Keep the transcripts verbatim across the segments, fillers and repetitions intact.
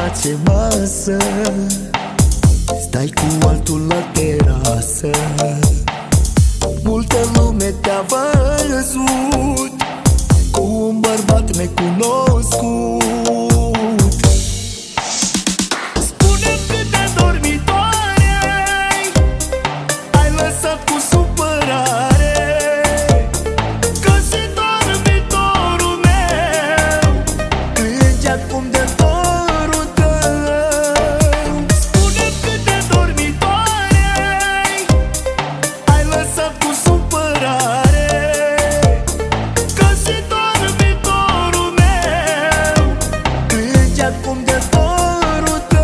face masă, stai cu altul la terasă. Multă lume te-a văzut cu un bărbat necunoscut. Spune-mi câte dormitoare ai lăsat cu supărare, că și dormitorul meu plânge acum de dorul tău. Spune-mi câte dormitoare ai lăsat cu supărare, că și dormitorul meu plânge acum de dorul tău.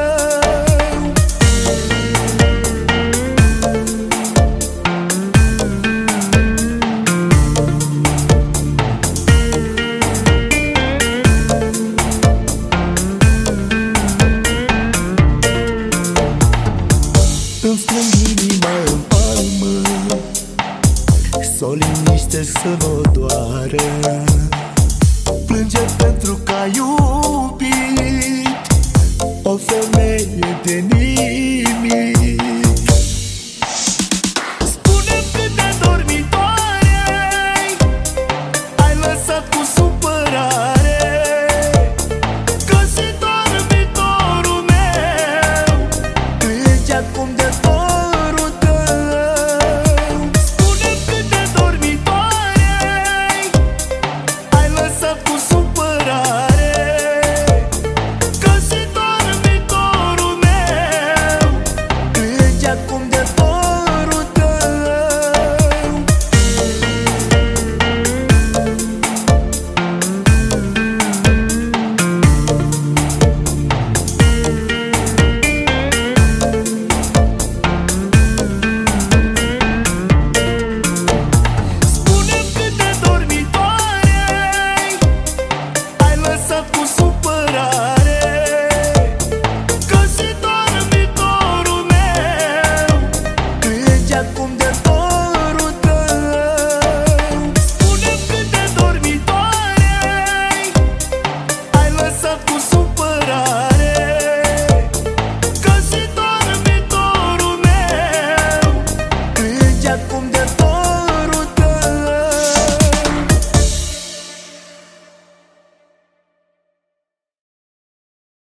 Îmi strâng inima în palmă, s-o liniște să nu doară. Plânge pentru că a iubit o femeie de nimic.